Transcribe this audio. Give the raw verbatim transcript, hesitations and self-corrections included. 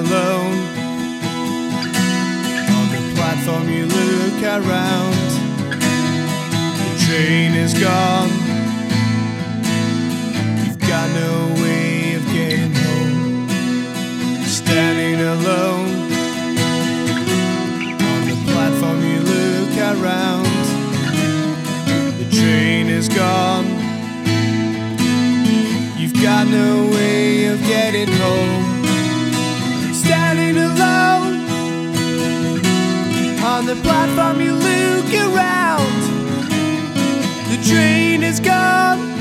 alone. On the platform you look around, the train is gone. You've got no way of getting home. Standing alone. On the platform you look around, the train is gone. You've got no way of getting home. Standing alone. On the platform you look around, the train is gone.